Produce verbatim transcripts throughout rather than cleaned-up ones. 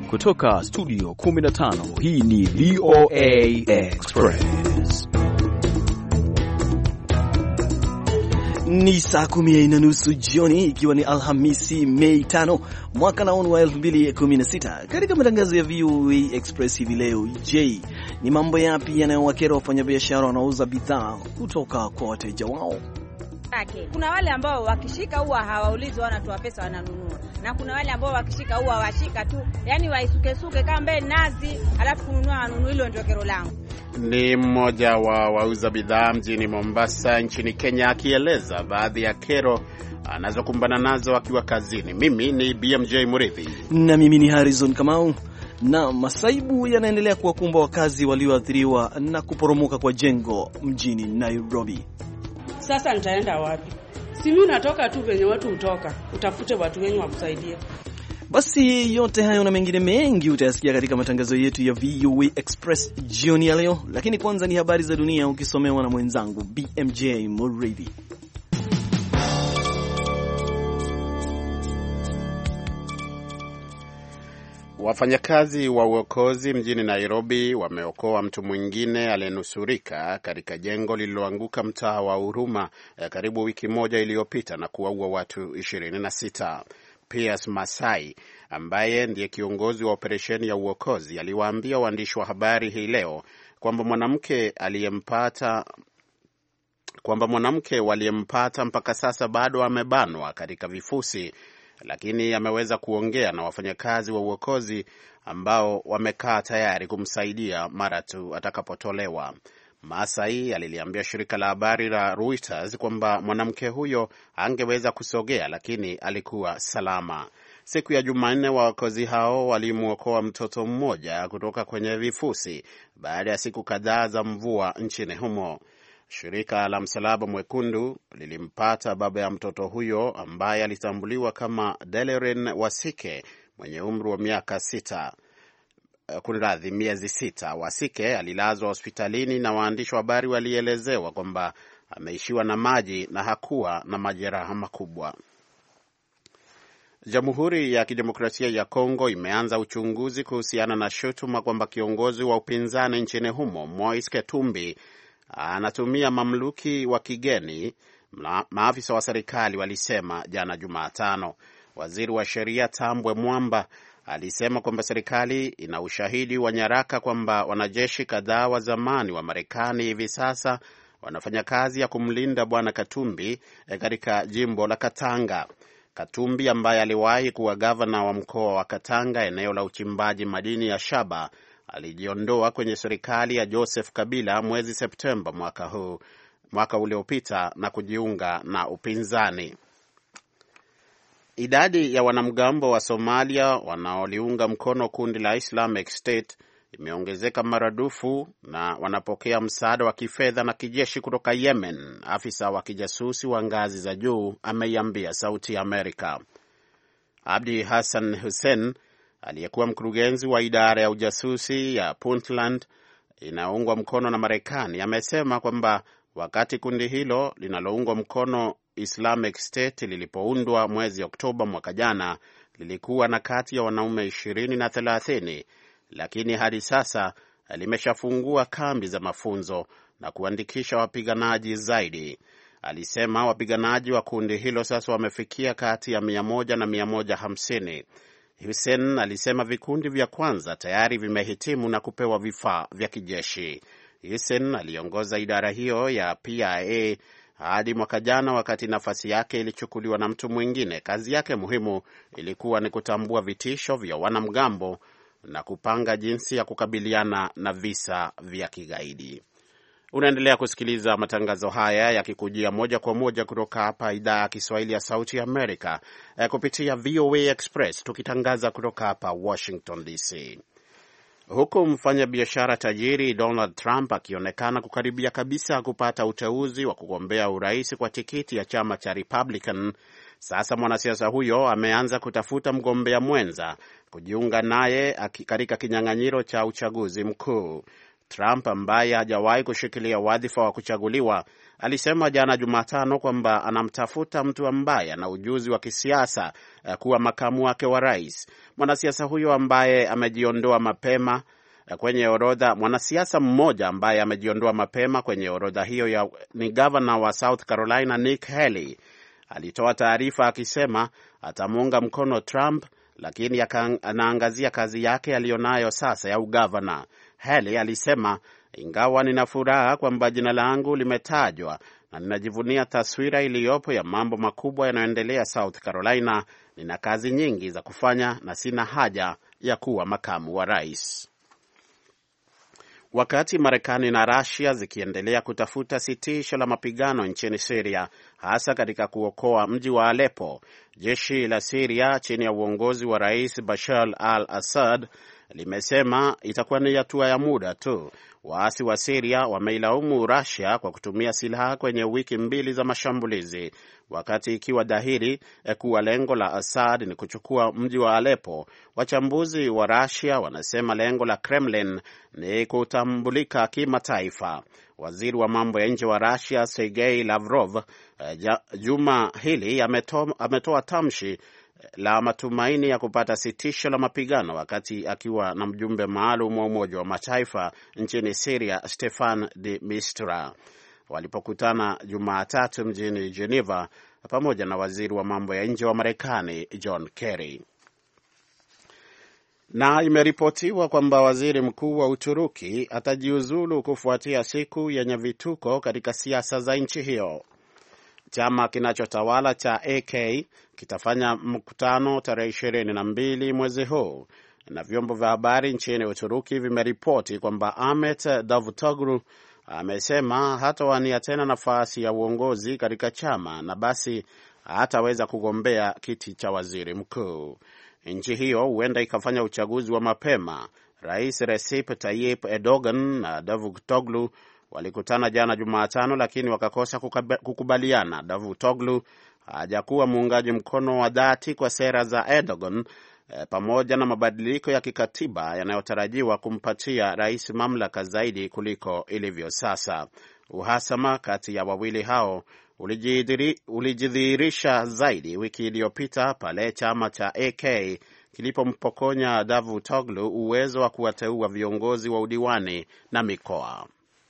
Kutoka studio kumi na tano, hii ni V O A Express. Ni saa kumi na nusu jioni, ikiwa ni Alhamisi Mei tano mwaka naonu wa elfu mbili kumi na sita. Katika matangazo ya V O A Express hivi leo, je, ni mambo yapi yanayowakera wafanyabiashara wanaouza bidhaa kutoka kwa wateja wao? Kuna wale ambao wakishika huwa hawaulizi, wanatoa pesa wananunua, na kuna wale ambao wakishika huwa washika tu, yani waisuke suke kama mbele nazi, alafu kununua wanunua. Hilo ndio kero langu. Ni mmoja wa wauza bidhaa mjini Mombasa nchini Kenya akieleza baadhi ya kero anazokumbana nazo akiwa kazini. Mimi ni B M J Murithi na mimi ni Harrison Kamau. Na masaibu yanaendelea kuwakumba wakazi walioathiriwa na kuporomoka kwa jengo mjini Nairobi. Sasa nitaenda wapi? Si mimi natoka tu venye watu utoka, utafute watu wenye wakusaidie. Basi yote hayo na mengine mengi utayasikia katika matangazo yetu ya V O A Express jioni ya leo, lakini kwanza ni habari za dunia ukisomewa na mwenzangu B M J Murithi. Wafanyakazi wa uokozi mjini Nairobi wameokoa mtu mwingine aliyenusurika katika jengo lililoanguka mtaa wa Huruma karibu wiki moja iliyopita na kuwaua watu ishirini na sita. Piers Masai ambaye ndiye kiongozi wa operesheni ya uokozi aliwaambia waandishi wa habari hii leo kwamba mwanamke aliyempata kwamba mwanamke waliyempata mpaka sasa bado amebanwa katika vifusi, lakini ameweza kuongea na wafanyakazi wa uokozi ambao wamekaa tayari kumsaidia mara tu atakapotolewa. Masai aliliambia shirika la habari la Reuters kwamba mwanamke huyo angeweza kusogea lakini alikuwa salama. Siku ya Jumanne waokozi hao walimuokoa mtoto mmoja kutoka kwenye vifusi baada ya siku kadhaa za mvua nchini humo. Shirika la Msalaba Mwekundu lilimpata baba ya mtoto huyo ambaye alitambuliwa kama Deleren Wasike mwenye umri wa miaka sita. Kunradhi, miezi sita. Wasike alilazwa hospitalini na waandishi wa habari walielezewa kwamba ameishiwa na maji na hakuwa na majeraha makubwa. Jamhuri ya Kidemokrasia ya Kongo imeanza uchunguzi kuhusiana na shutuma kwamba kiongozi wa upinzani nchini humo Moise Katumbi anatumia mamluki wa kigeni, maafisa wa serikali walisema jana Jumatano. Waziri wa sheria Tambwe Mwamba alisema kwamba serikali ina ushahidi wa nyaraka kwamba wanajeshi kadhaa wa zamani wa Marekani hivi sasa wanafanya kazi ya kumlinda bwana Katumbi katika jimbo la Katanga. Katumbi ambaye aliwahi kuwa gavana wa mkoa wa Katanga, eneo la uchimbaji madini ya shaba, alijiondoa kwenye serikali ya Joseph Kabila mwezi Septemba mwaka huu mwaka uliopita na kujiunga na upinzani. Idadi ya wanamgambo wa Somalia wanaoliunga mkono kundi la Islamic State imeongezeka maradufu na wanapokea msaada wa kifedha na kijeshi kutoka Yemen, afisa wa kijasusi wa ngazi za juu ameiambia Sauti ya Amerika. Abdi Hassan Hussein aliyekuwa mkurugenzi wa idara ya ujasusi ya Puntland inaungwa mkono na Marekani amesema kwamba wakati kundi hilo linaloungwa mkono Islamic State lilipoundwa mwezi Oktoba mwaka jana lilikuwa na kati ya wanaume ishirini na thelathini, lakini hadi sasa limeshafungua kambi za mafunzo na kuandikisha wapiganaji zaidi. Alisema wapiganaji wa kundi hilo sasa wamefikia kati ya mia moja na mia moja hamsini. Hussein alisema vikundi vya kwanza tayari vimehitimu na kupewa vifaa vya kijeshi. Hussein aliongoza idara hiyo ya P I A hadi mwaka jana wakati nafasi yake ilichukuliwa na mtu mwingine. Kazi yake muhimu ilikuwa ni kutambua vitisho vya wanamgambo na kupanga jinsi ya kukabiliana na visa vya kigaidi. Unaendelea kusikiliza matangazo haya yakikujia moja kwa moja kutoka hapa idhaa ya Kiswahili ya Sauti ya Amerika kupitia V O A Express, tukitangaza kutoka hapa Washington D C. Huku mfanya biashara tajiri Donald Trump akionekana kukaribia kabisa kupata uteuzi wa kugombea urais kwa tikiti ya chama cha Republican, sasa mwanasiasa huyo ameanza kutafuta mgombea mwenza kujiunga naye katika kinyang'anyiro cha uchaguzi mkuu. Trump ambaye hajawahi kushikilia wadhifa wa kuchaguliwa alisema jana Jumatano kwamba anamtafuta mtu ambaye ana ujuzi wa kisiasa kuwa makamu wake wa rais. Mwanasiasa huyo ambaye amejiondoa mapema kwenye orodha, mwanasiasa mmoja ambaye amejiondoa mapema kwenye orodha hiyo ya, ni governor wa South Carolina Nikki Haley. Alitoa taarifa akisema atamuunga mkono Trump, lakini anaangazia kazi yake aliyonayo sasa ya ugavana. Haley alisema, ingawa nina furaha kwamba jina langu limetajwa na ninajivunia taswira iliyopo ya mambo makubwa yanayoendelea South Carolina, nina kazi nyingi za kufanya na sina haja ya kuwa makamu wa rais. Wakati Marekani na Russia zikiendelea kutafuta sitisho la mapigano nchini Syria, hasa katika kuokoa mji wa Aleppo, jeshi la Syria chini ya uongozi wa Rais Bashar al-Assad limesema itakuwa ni hatua ya muda tu. Waasi wa Syria wameilaumu Russia kwa kutumia silaha kwenye wiki mbili za mashambulizi, wakati ikiwa dhahiri kuwa lengo la Assad ni kuchukua mji wa Aleppo. Wachambuzi wa Russia wanasema lengo la Kremlin ni kutambulika kimataifa. Waziri wa mambo ya nje wa Russia Sergei Lavrov juma hili ametoa, ametoa tamshi la matumaini ya kupata sitisho la mapigano wakati akiwa na mjumbe maalum wa Umoja wa Mataifa nchini Syria Stefan de Mistura walipokutana Jumatatu mjini Geneva pamoja na waziri wa mambo ya nje wa Marekani John Kerry. Na imeripotiwa kwamba waziri mkuu wa Uturuki atajiuzulu kufuatia siku yenye vituko katika siasa za nchi hiyo. Chama kinachotawala cha A K kitafanya mkutano tarehe ishirini na mbili mwezi huu, na vyombo vya habari nchini Uturuki vimeripoti kwamba Ahmet Davutoglu amesema hatawania tena nafasi ya uongozi katika chama na basi hataweza kugombea kiti cha waziri mkuu. Nchi hiyo huenda ikafanya uchaguzi wa mapema. Rais Recep Tayyip Erdogan na Davutoglu walikutana jana Jumatano, lakini wakakosa kukubaliana. Davutoglu hajakuwa muungaji mkono wa dhati kwa sera za Erdogan e, pamoja na mabadiliko ya kikatiba yanayotarajiwa kumpatia rais mamlaka zaidi kuliko ilivyo sasa. Uhasama kati ya wawili hao ulijidhihirisha zaidi wiki iliyopita pale chama cha A K kilipompokonya Davutoglu uwezo wa kuwateua viongozi wa udiwani na mikoa.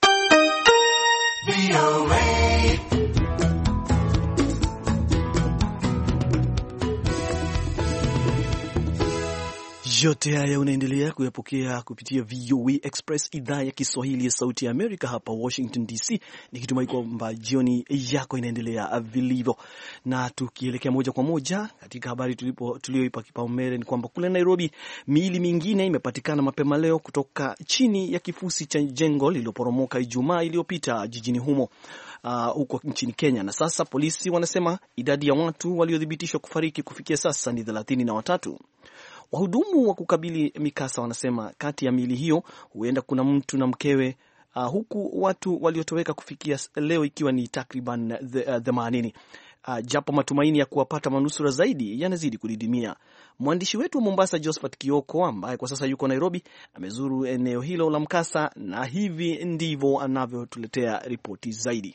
Yote haya unaendelea kuyapokea kupitia V O A Express, idhaa ya Kiswahili ya Sauti ya Amerika hapa Washington D C, nikitumai kwamba jioni yako inaendelea vilivyo. Na tukielekea moja kwa moja katika habari tulipo tulioipa kipaumbele ni kwamba kule Nairobi miili mingine imepatikana mapema leo kutoka chini ya kifusi cha jengo lililoporomoka Ijumaa iliyopita jijini humo uh, huko nchini Kenya. Na sasa polisi wanasema idadi ya watu waliothibitishwa kufariki kufikia sasa ni thelathini na watatu. Wahudumu wa kukabili mikasa wanasema kati ya miili hiyo huenda kuna mtu na mkewe, uh, huku watu waliotoweka kufikia leo ikiwa ni takriban themanini. Uh, japo matumaini ya kuwapata manusura zaidi yanazidi kudidimia. Mwandishi wetu wa Mombasa Josephat Kioko, ambaye kwa sasa yuko Nairobi, amezuru eneo hilo la mkasa na hivi ndivyo anavyotuletea ripoti zaidi.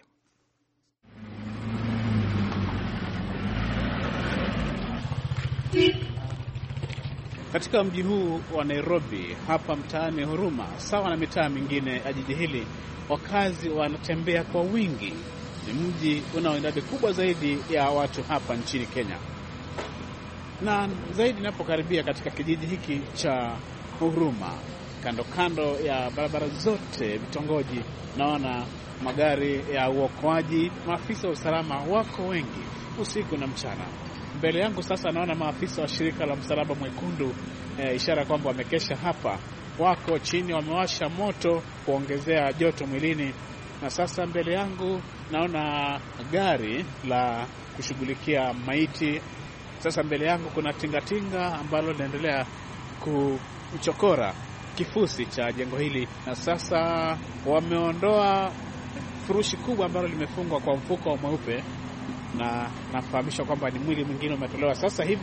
Katika mji huu wa Nairobi, hapa mtaani Huruma, sawa na mitaa mingine ya jiji hili, wakazi wanatembea kwa wingi. Ni mji una idadi kubwa zaidi ya watu hapa nchini Kenya. Na zaidi ninapokaribia katika kijiji hiki cha Huruma, kando kando ya barabara zote, vitongoji, naona magari ya uokoaji, maafisa wa usalama wako wengi usiku na mchana. Mbele yangu sasa naona maafisa wa shirika la Msalaba Mwekundu, e, ishara kwamba wamekesha hapa, wako chini, wamewasha moto kuongezea joto mwilini. Na sasa mbele yangu naona gari la kushughulikia maiti. Sasa mbele yangu kuna tingatinga ambalo linaendelea kuchokora kifusi cha jengo hili, na sasa wameondoa furushi kubwa ambalo limefungwa kwa mfuko mweupe, na nafahamishwa kwamba ni mwili mwingine umetolewa sasa hivi.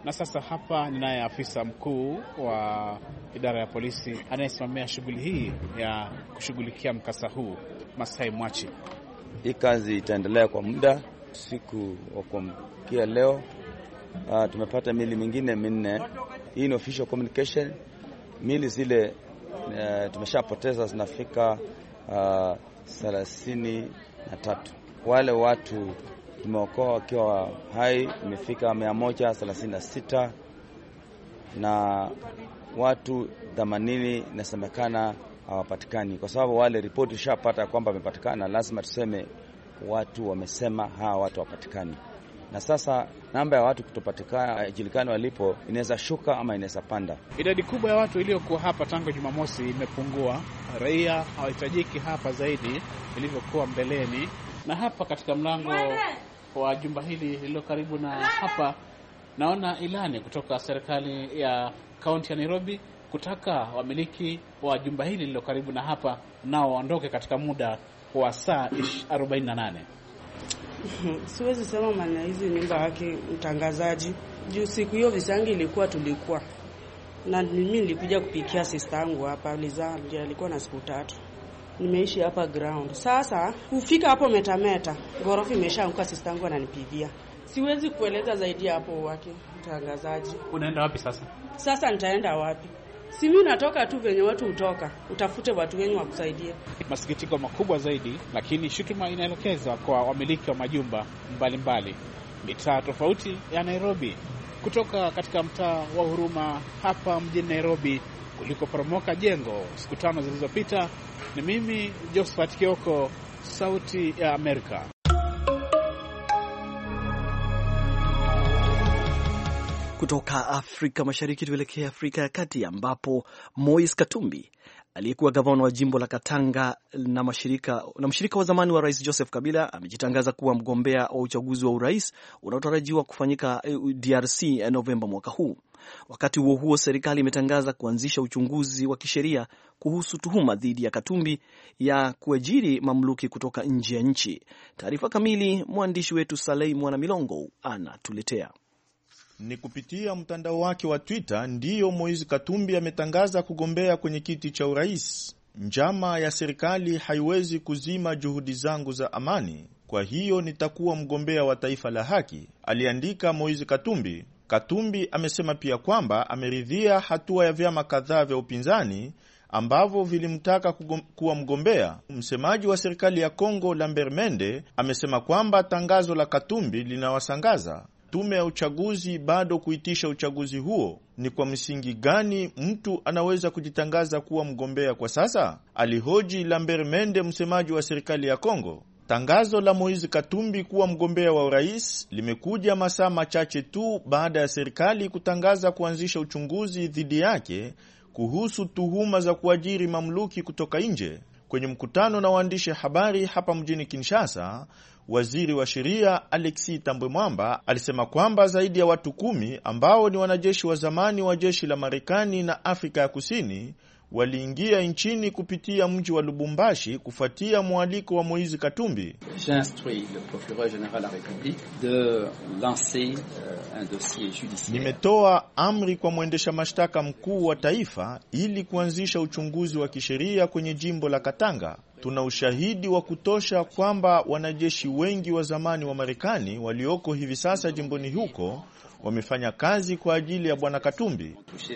Na sasa hapa ninaye afisa mkuu wa idara ya polisi anayesimamia shughuli hii ya kushughulikia mkasa huu, Masai Mwachi. Hii kazi itaendelea kwa muda. Siku wa kuamkia leo uh, tumepata mili mingine minne. Hii ni official communication. Mili zile uh, tumeshapoteza zinafika uh, thelathini na tatu. Wale watu tumeokoa wakiwa hai imefika mia moja thelathini na sita, na watu themanini inasemekana hawapatikani. Kwa sababu wale ripoti shapata kwamba wamepatikana, lazima tuseme watu wamesema hawa watu hawapatikani. Na sasa namba ya watu kutopatikana julikani walipo inaweza shuka ama inaweza panda. Idadi kubwa ya watu iliyokuwa hapa tangu Jumamosi imepungua. Raia hawahitajiki hapa zaidi ilivyokuwa mbeleni. Na hapa katika mlango wa jumba hili lililo karibu na hapa, naona ilani kutoka serikali ya kaunti ya Nairobi kutaka wamiliki wa jumba hili lililo karibu na hapa nao waondoke katika muda wa saa arobaini na nane. Siwezi sema maana hizi nyumba yake mtangazaji. Juu siku hiyo visangi ilikuwa tulikuwa. Na mimi nilikuja kupikia sister yangu hapa, Liza, ndiye alikuwa na siku tatu. Nimeishi hapa ground. Sasa kufika hapo metameta, gorofa imeshaanguka, sister yangu ananipigia. Siwezi kueleza zaidi hapo wake mtangazaji. Unaenda wapi sasa? Sasa nitaenda wapi? Si mimi natoka tu venye watu utoka. Utafute watu wengi wa kusaidia. Masikitiko makubwa zaidi, lakini shutuma inaelekeza kwa wamiliki wa majumba mbalimbali mitaa tofauti ya Nairobi. Kutoka katika mtaa wa Huruma hapa mjini Nairobi kulikoporomoka jengo siku tano zilizopita, ni mimi Josephat Kioko, Sauti ya Amerika. Kutoka Afrika Mashariki tuelekea Afrika ya Kati, ambapo Moise Katumbi aliyekuwa gavana wa jimbo la Katanga na mshirika na mshirika wa zamani wa Rais Joseph Kabila amejitangaza kuwa mgombea wa uchaguzi wa urais unaotarajiwa kufanyika D R C Novemba mwaka huu. Wakati huo huo, serikali imetangaza kuanzisha uchunguzi wa kisheria kuhusu tuhuma dhidi ya Katumbi ya kuajiri mamluki kutoka nje ya nchi. Taarifa kamili mwandishi wetu Salei Mwana Milongo anatuletea. Ni kupitia mtandao wake wa Twitter ndiyo Moise Katumbi ametangaza kugombea kwenye kiti cha urais. Njama ya serikali haiwezi kuzima juhudi zangu za amani, kwa hiyo nitakuwa mgombea wa taifa la haki, aliandika Moise Katumbi. Katumbi amesema pia kwamba ameridhia hatua ya vyama kadhaa vya upinzani ambavyo vilimtaka kuwa mgombea. Msemaji wa serikali ya Kongo Lambert Mende amesema kwamba tangazo la Katumbi linawasangaza. Tume ya uchaguzi bado kuitisha uchaguzi huo. Ni kwa msingi gani mtu anaweza kujitangaza kuwa mgombea kwa sasa? Alihoji Lambert Mende, msemaji wa serikali ya Kongo. Tangazo la Moise Katumbi kuwa mgombea wa urais limekuja masaa machache tu baada ya serikali kutangaza kuanzisha uchunguzi dhidi yake kuhusu tuhuma za kuajiri mamluki kutoka nje. Kwenye mkutano na waandishi habari hapa mjini Kinshasa, waziri wa sheria Alexis Tambwe Mwamba alisema kwamba zaidi ya watu kumi ambao ni wanajeshi wa zamani wa jeshi la Marekani na Afrika ya Kusini waliingia nchini kupitia mji wa Lubumbashi kufuatia mwaliko wa Moise Katumbi. J'ai instruit le procureur général de la République de lancer un dossier judiciaire. Nimetoa amri kwa mwendesha mashtaka mkuu wa taifa ili kuanzisha uchunguzi wa kisheria kwenye jimbo la Katanga. Tuna ushahidi wa kutosha kwamba wanajeshi wengi wa zamani wa Marekani walioko hivi sasa jimboni huko wamefanya kazi kwa ajili ya bwana Katumbi.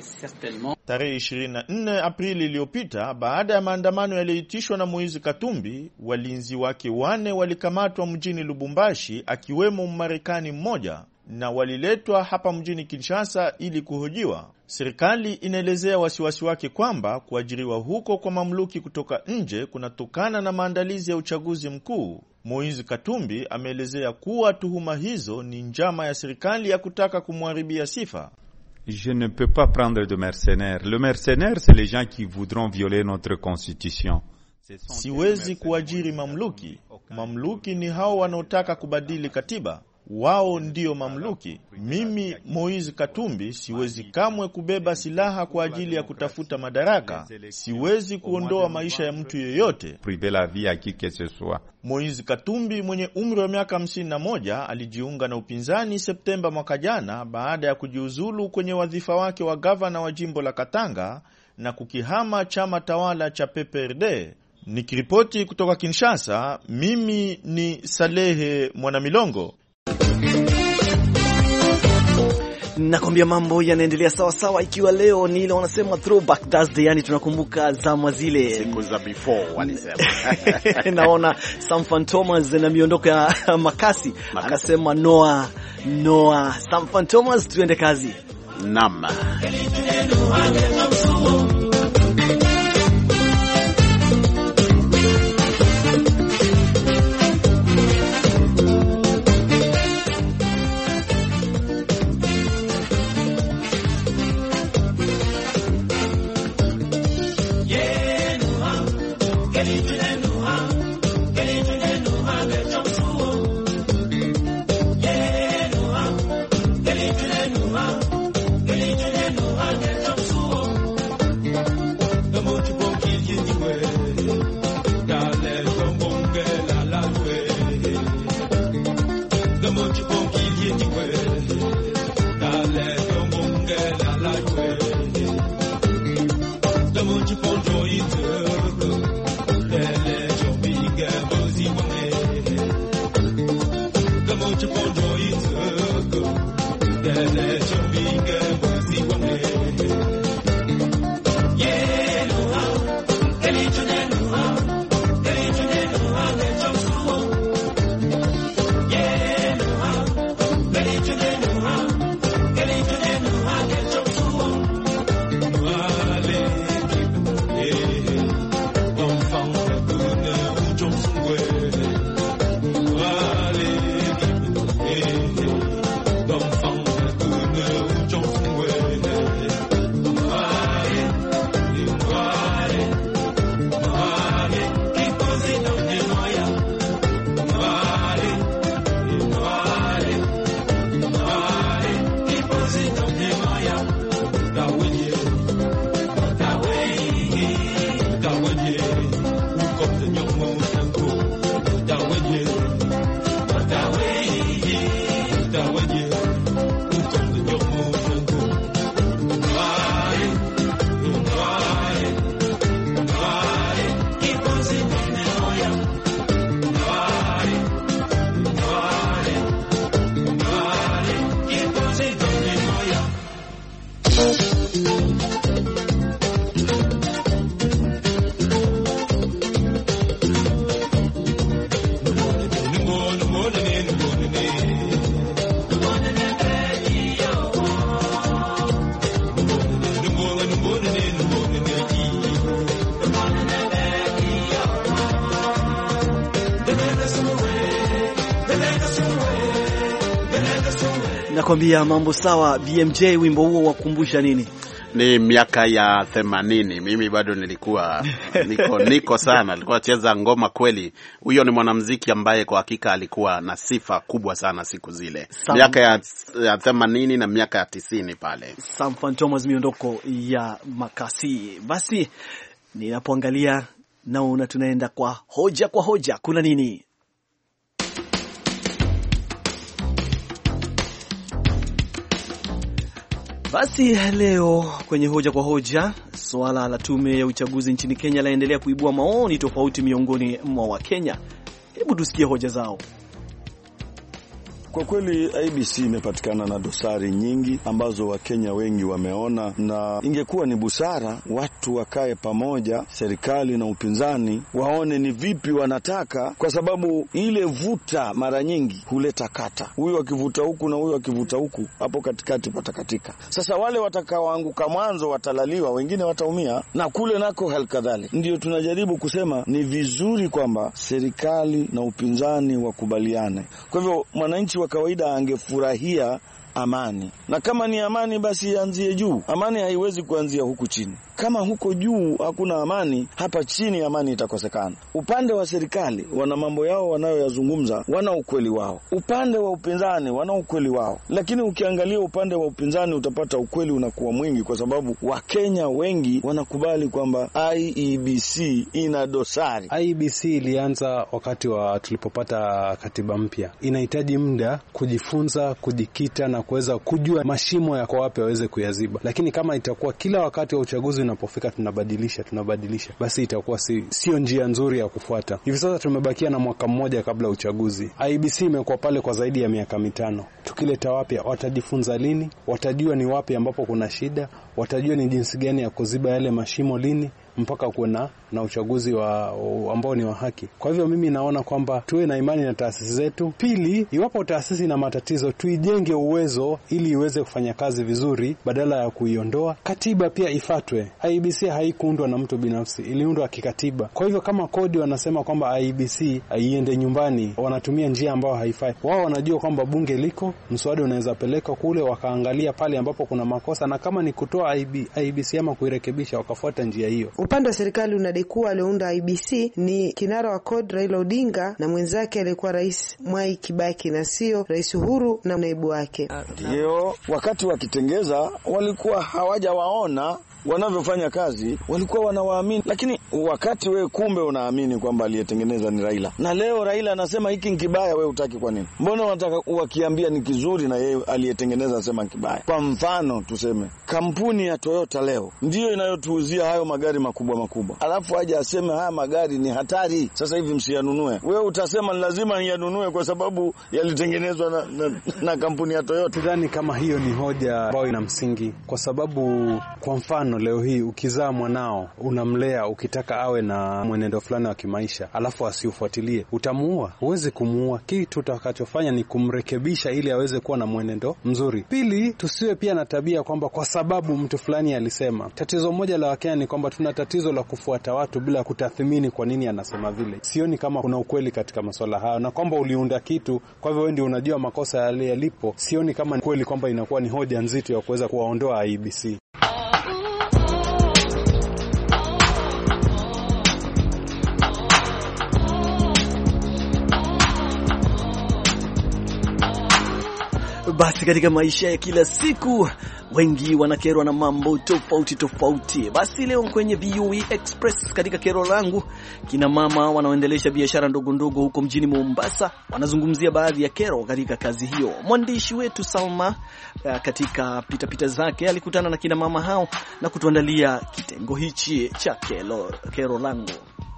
Tarehe ishirini na nne Aprili iliyopita, baada ya maandamano yaliyoitishwa na Moise Katumbi, walinzi wake wane walikamatwa mjini Lubumbashi, akiwemo Mmarekani mmoja, na waliletwa hapa mjini Kinshasa ili kuhojiwa. Serikali inaelezea wasiwasi wake kwamba kuajiriwa huko kwa mamluki kutoka nje kunatokana na maandalizi ya uchaguzi mkuu. Moise Katumbi ameelezea kuwa tuhuma hizo ni njama ya serikali ya kutaka kumharibia sifa. Je ne peux pas prendre de mercenaires. Le mercenaire, c'est les gens qui voudront violer notre constitution. Siwezi kuajiri mamluki. Mamluki ni hao wanaotaka kubadili katiba. wao ndio mamluki. Mimi Moise Katumbi siwezi kamwe kubeba silaha kwa ajili ya kutafuta madaraka. Siwezi kuondoa maisha ya mtu yeyote. Moise Katumbi mwenye umri wa miaka hamsini na moja alijiunga na upinzani Septemba mwaka jana baada ya kujiuzulu kwenye wadhifa wake wa gavana wa jimbo la Katanga na kukihama chama tawala cha P P R D. Nikiripoti kutoka Kinshasa, mimi ni Salehe Mwanamilongo. Nakwambia mambo yanaendelea sawa sawa, ikiwa leo ni ile wanasema throwback Thursday, yani tunakumbuka zama zile siku za before walisema. Naona Sam Fantomas na miondoko ya makasi, makasi. Anasema Noah Noah Sam Fantomas, tuende kazi. Naam. Nakwambia mambo sawa. B M J, wimbo huo wakumbusha nini? Ni miaka ya themanini. Mimi bado nilikuwa niko niko sana, alikuwa cheza ngoma kweli. Huyo ni mwanamuziki ambaye kwa hakika alikuwa na sifa kubwa sana siku zile. Sam... miaka ya, ya themanini na miaka ya tisini pale. Sam Fantomas, miondoko ya makasi. Basi ninapoangalia naona tunaenda kwa hoja kwa hoja. Kuna nini? Basi leo kwenye hoja kwa hoja, swala la tume ya uchaguzi nchini Kenya laendelea kuibua maoni tofauti miongoni mwa Wakenya. Hebu tusikie hoja zao. Kwa kweli I B C imepatikana na dosari nyingi ambazo Wakenya wengi wameona, na ingekuwa ni busara watu wakae pamoja, serikali na upinzani, waone ni vipi wanataka, kwa sababu ile vuta mara nyingi huleta kata. Huyu akivuta huku na huyu akivuta huku, hapo katikati patakatika. Sasa wale watakaoanguka mwanzo watalaliwa, wengine wataumia, na kule nako halikadhalika. Ndio tunajaribu kusema ni vizuri kwamba serikali na upinzani wakubaliane. Kwa hivyo mwananchi wa kawaida angefurahia amani, na kama ni amani basi ianzie juu. Amani haiwezi kuanzia huku chini. Kama huko juu hakuna amani, hapa chini amani itakosekana. Upande wa serikali wana mambo yao wanayoyazungumza, wana ukweli wao. Upande wa upinzani wana ukweli wao. Lakini ukiangalia upande wa upinzani utapata ukweli unakuwa mwingi, kwa sababu Wakenya wengi wanakubali kwamba I E B C ina dosari. I E B C ilianza wakati wa tulipopata katiba mpya. Inahitaji muda kujifunza, kujikita na kuweza kujua mashimo yako wapi waweze kuyaziba. Lakini kama itakuwa kila wakati wa uchaguzi unapofika tunabadilisha tunabadilisha, basi itakuwa si, sio njia nzuri ya kufuata. Hivi sasa tumebakia na mwaka mmoja kabla uchaguzi. I E B C imekuwa pale kwa zaidi ya miaka mitano. Tukileta wapya, watajifunza lini? Watajua ni wapi ambapo kuna shida? Watajua ni jinsi gani ya kuziba yale mashimo lini mpaka kuona na uchaguzi wa ambao ni wa haki. Kwa hivyo mimi naona kwamba tuwe na imani na taasisi zetu. Pili, iwapo taasisi na matatizo, tuijenge uwezo ili iweze kufanya kazi vizuri badala ya kuiondoa. Katiba pia ifatwe. I E B C haikuundwa na mtu binafsi, iliundwa kikatiba. Kwa hivyo kama kodi wanasema kwamba I E B C iende nyumbani, wanatumia njia ambayo haifai. Wao wanajua kwamba bunge liko, mswada unaweza peleka kule, wakaangalia pale ambapo kuna makosa, na kama ni kutoa I E B C ama kuirekebisha, wakafuata njia hiyo. Upande wa serikali unadekua aliunda I E B C ni kinara wa C O D Raila Odinga na mwenzake alikuwa Rais Mwai Kibaki, na sio Rais Uhuru na naibu wake. Ndio wakati wakitengeza walikuwa hawajawaona wanavyofanya kazi, walikuwa wanawaamini. Lakini wakati we kumbe unaamini kwamba aliyetengeneza ni Raila, na leo Raila anasema hiki ni kibaya, we utaki kwa nini? Mbona wanataka wakiambia ni kizuri na yeye aliyetengeneza anasema ni kibaya? Kwa mfano tuseme kampuni ya Toyota leo ndio inayotuuzia hayo magari makubwa makubwa, alafu aje aseme haya magari ni hatari, sasa hivi msiyanunue. Wewe utasema ni lazima niyanunue kwa sababu yalitengenezwa na, na, na kampuni ya Toyota. Sidhani kama hiyo ni hoja ambayo ina msingi, kwa sababu kwa mfano leo hii ukizaa mwanao unamlea ukitaka awe na mwenendo fulani wa kimaisha, alafu asiufuatilie, utamuua? Huwezi kumuua. Kitu utakachofanya ni kumrekebisha ili aweze kuwa na mwenendo mzuri. Pili, tusiwe pia na tabia kwamba kwa sababu mtu fulani alisema. Tatizo moja la Wakenya ni kwamba tuna tatizo la kufuata watu bila kutathmini kwa nini anasema vile. Sioni kama kuna ukweli katika masuala hayo, na kwamba uliunda kitu kwa hivyo wewe ndio unajua makosa yale yalipo. Sioni kama kweli kwamba inakuwa ni hoja nzito ya kuweza kuwaondoa I E B C. Basi katika maisha ya kila siku wengi wanakerwa na mambo tofauti tofauti. Basi leo kwenye V O E Express katika kero langu, kina mama wanaoendelesha biashara ndogo ndogo huko mjini Mombasa wanazungumzia baadhi ya kero katika kazi hiyo. Mwandishi wetu Salma katika pita pita zake alikutana na kina mama hao na kutuandalia kitengo hichi cha kero, kero langu.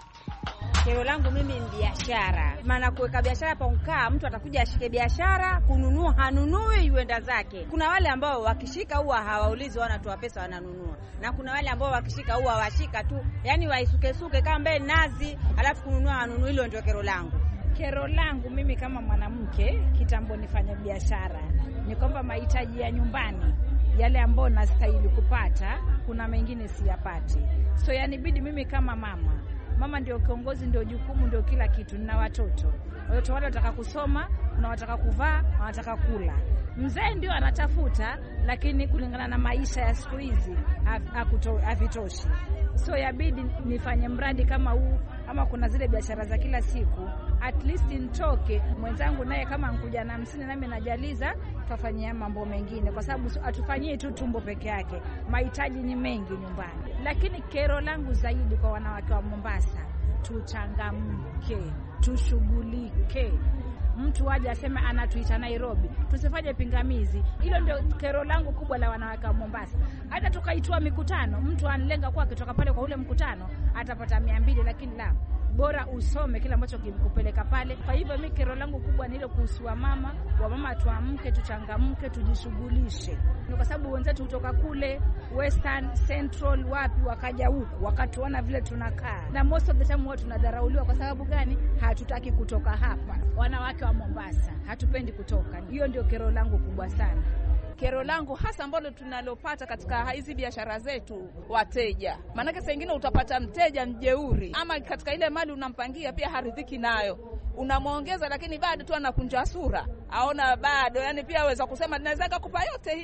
Kero langu mimi ni biashara. Maana kuweka biashara pa ukaa, mtu atakuja ashike biashara, kununua hanunui, yuenda zake. Kuna wale ambao wakishika huwa hawaulizi, wanatoa pesa wananunua. Na kuna wale ambao wakishika huwa washika tu, yani waisuke suke kama mbele nazi, alafu kununua hanunui. Hilo ndio kero langu. Kero langu mimi kama mwanamke kitambo nifanya biashara ni kwamba mahitaji ya nyumbani yale ambayo nastahili kupata, kuna mengine siyapati. So yanibidi mimi kama mama Mama ndio kiongozi, ndio jukumu, ndio kila kitu. Nina watoto. Watoto wale wataka kusoma, kuna wataka kuvaa, wanataka kula. Mzee ndio anatafuta, lakini kulingana na maisha ya siku hizi havitoshi. So yabidi nifanye mradi kama huu, ama kuna zile biashara za kila siku, at least nitoke mwenzangu naye kama nkuja na hamsini nami najaliza tufanyia mambo mengine, kwa sababu atufanyie tu tumbo peke yake. Mahitaji ni mengi nyumbani. Lakini kero langu zaidi kwa wanawake wa Mombasa, tuchangamke, tushughulike. Mtu aje aseme anatuita Nairobi, tusifanye pingamizi. Hilo ndio kero langu kubwa la wanawake wa Mombasa. Hata tukaitoa mikutano, mtu anlenga kwa kutoka pale kwa ule mkutano atapata mia mbili, lakini la bora usome kile ambacho kimkupeleka pale. Kwa hivyo mimi kero langu kubwa ni ile kuhusu wa mama, wa mama tuamke, tuchangamke, tujishughulishe. Ni kwa sababu wenzetu kutoka kule Western, Central, wapi wakaja huku, wakatuona vile tunakaa. Na most of the time watu tunadharauliwa kwa sababu gani? Hatutaki kutoka hapa. Wanawake wa Mombasa hatupendi kutoka. Hiyo ndio kero langu kubwa sana. Kero langu hasa ambalo tunalopata katika hizi biashara zetu, wateja. Maana saa nyingine utapata mteja mjeuri, ama katika ile mali unampangia pia haridhiki nayo. Unamuongeza lakini bado tu anakunja sura. Aona bado, yani pia aweza kusema naweza kukupa yote hii,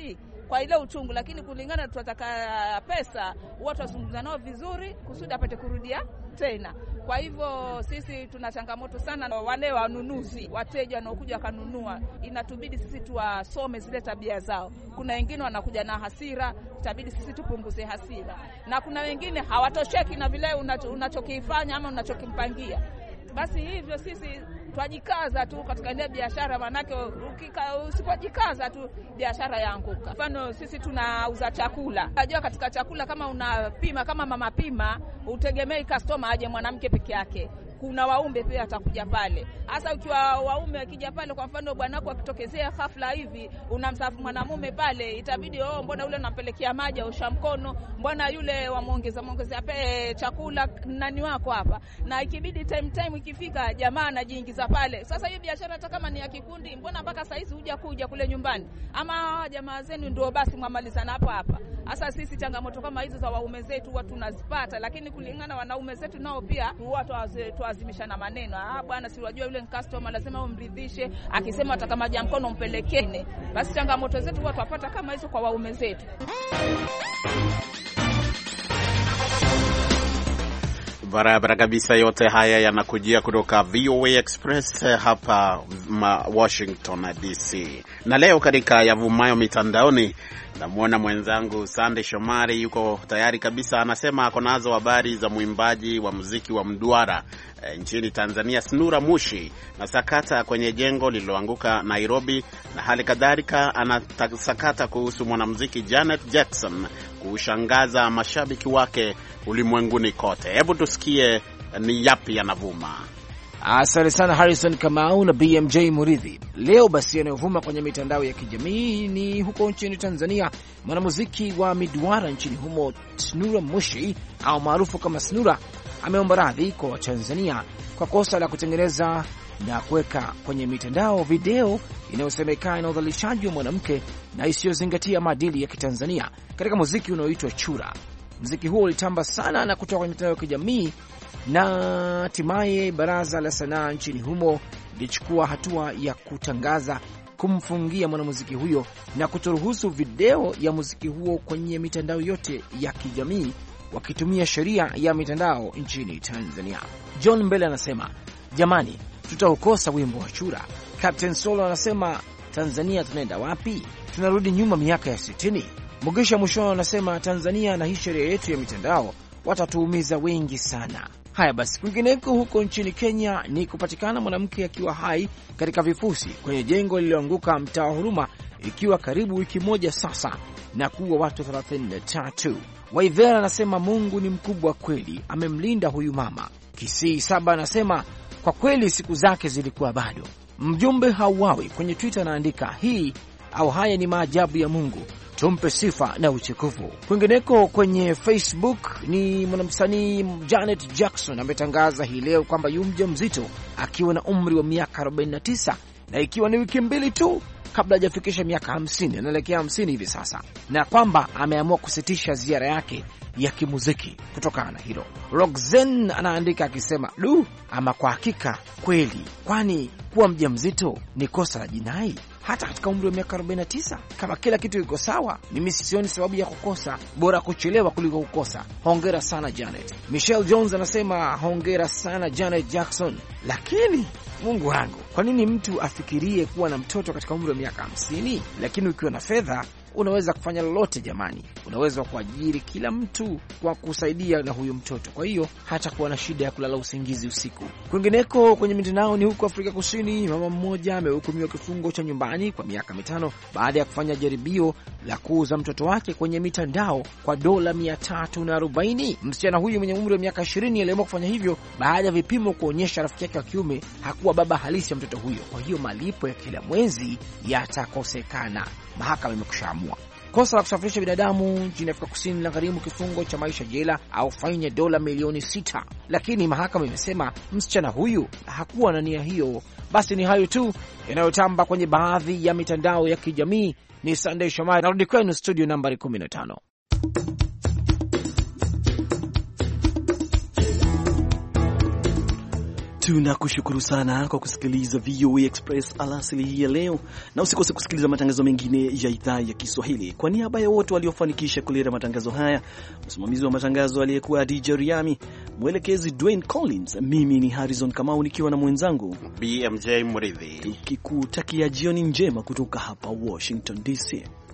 kwa ile uchungu, lakini kulingana tunataka pesa, watu wasungumza nao vizuri kusudi apate kurudia tena. Kwa hivyo sisi tuna changamoto sana na wale wanunuzi, wateja wanaokuja kanunua, inatubidi sisi tuwasome zile tabia zao. Kuna wengine wanakuja na hasira, itabidi sisi tupunguze hasira. Na kuna wengine hawatosheki na vile unachokifanya ama unachokimpangia. Basi hivyo sisi twajikaza tu katika ile biashara, manake usipojikaza tu biashara yaanguka. Mfano sisi tunauza chakula. Unajua katika chakula kama unapima kama mama pima, utegemei customer aje mwanamke peke yake. Kuna waume pia atakuja pale. Hasa ukiwa waume akija pale, kwa mfano bwanako akitokezea ghafla hivi unamsafu mwanamume pale, itabidi oh, mbona yule unampelekea maji au shamkono, mbona yule wamuongeza muongezea pe chakula nani wako hapa, na ikibidi time time ikifika jamaa anajiingiza pale. Sasa hiyo biashara hata kama ni ya kikundi, mbona mpaka saa hizi huja kuja kule nyumbani, ama jamaa zenu ndio basi mwamalizana hapa hapa. Hasa sisi changamoto kama hizo za waume zetu huwa tunazipata, lakini kulingana wanaume zetu nao pia huwa tuazimisha na maneno. Ah bwana, si unajua yule customer lazima umridhishe, akisema atakamaja mkono umpelekene. Basi changamoto zetu huwa tupata kama hizo kwa waume zetu. Barabara kabisa. Yote haya yanakujia kutoka V O A Express hapa Washington D C. Na leo katika yavumayo mitandaoni, namuona mwenzangu Sande Shomari yuko tayari kabisa. Anasema ako nazo habari za mwimbaji wa muziki wa mduara e, nchini Tanzania Snura Mushi na sakata kwenye jengo lililoanguka Nairobi, na hali kadhalika anasakata kuhusu mwanamuziki Janet Jackson kushangaza mashabiki wake ulimwenguni kote. Hebu tusikie ni yapi yanavuma. Asante sana Harrison Kamau na B M J Muridhi. Leo basi yanayovuma kwenye mitandao ya kijamii ni huko nchini Tanzania. Mwanamuziki wa miduara nchini humo Snura Mushi au maarufu kama Snura ameomba radhi kwa Watanzania kwa kosa la kutengeneza na kuweka kwenye mitandao video inayosemekana na udhalilishaji wa mwanamke na isiyozingatia maadili ya Kitanzania katika muziki unaoitwa chura. Muziki huo ulitamba sana na kutoka kwenye mitandao ya kijamii, na hatimaye Baraza la Sanaa nchini humo lilichukua hatua ya kutangaza kumfungia mwanamuziki huyo na kutoruhusu video ya muziki huo kwenye mitandao yote ya kijamii, wakitumia sheria ya mitandao nchini Tanzania. John Mbele anasema, jamani, tutaukosa wimbo wa chura. Captain Solo anasema, Tanzania tunaenda wapi? Tunarudi nyuma miaka ya sitini. Mugisha Mushono anasema, Tanzania na hii sheria yetu ya mitandao watatuumiza wengi sana. Haya basi, kwingineko huko nchini Kenya ni kupatikana mwanamke akiwa hai katika vifusi kwenye jengo lililoanguka mtaa wa Huruma, ikiwa karibu wiki moja sasa, na kuua watu thelathini na tatu. Waivera anasema, Mungu ni mkubwa kweli, amemlinda huyu mama. Kisii Saba anasema, kwa kweli siku zake zilikuwa bado. Mjumbe hauawi kwenye Twitter anaandika, hii au haya ni maajabu ya Mungu, tumpe sifa na utukufu. Kwingineko kwenye Facebook ni mwanamsanii Janet Jackson ametangaza hii leo kwamba yu mjamzito akiwa na umri wa miaka arobaini na tisa, na ikiwa ni wiki mbili tu kabla hajafikisha miaka hamsini, anaelekea hamsini hivi sasa, na kwamba ameamua kusitisha ziara yake ya kimuziki kutokana na hilo. Roxanne anaandika akisema, du, ama kwa hakika kweli, kwani kuwa mjamzito ni kosa la jinai hata katika umri wa miaka arobaini na tisa? Kama kila kitu iko sawa, mimi sioni sababu ya kukosa, bora kuchelewa kuliko kukosa. Hongera sana Janet. Michelle Jones anasema, hongera sana Janet Jackson, lakini Mungu wangu, kwa nini mtu afikirie kuwa na mtoto katika umri wa miaka hamsini? Lakini ukiwa na fedha unaweza kufanya lolote jamani. Unaweza kuajiri kila mtu kwa kusaidia na huyo mtoto, kwa hiyo hata kuwa na shida ya kulala usingizi usiku. Kwingineko kwenye mitandao ni huko Afrika Kusini, mama mmoja amehukumiwa kifungo cha nyumbani kwa miaka mitano baada ya kufanya jaribio la kuuza mtoto wake kwenye mitandao kwa dola mia tatu na arobaini. Msichana huyu mwenye umri wa miaka ishirini aliamua kufanya hivyo baada ya vipimo kuonyesha rafiki yake wa kiume hakuwa baba halisi ya mtoto huyo, kwa hiyo malipo ya kila mwezi yatakosekana. Mahakama imekushaamua. Kosa la kusafirisha binadamu nchini Afrika Kusini la gharimu kifungo cha maisha jela au faini ya dola milioni sita, lakini mahakama imesema msichana huyu hakuwa na nia hiyo. Basi ni hayo tu yanayotamba kwenye baadhi ya mitandao ya kijamii. Ni Sunday Shomari, narudi kwenu studio nambari kumi na tano. Tunakushukuru sana kwa kusikiliza V O A Express alasili hii ya leo, na usikose kusikiliza matangazo mengine ya idhaa ya Kiswahili. Kwa niaba ya wote waliofanikisha kuleta matangazo haya, msimamizi wa matangazo aliyekuwa D J Riami, mwelekezi Dwayne Collins, mimi ni Harrison Kamau nikiwa na mwenzangu B M J Muridhi, tukikutakia jioni njema kutoka hapa Washington D C.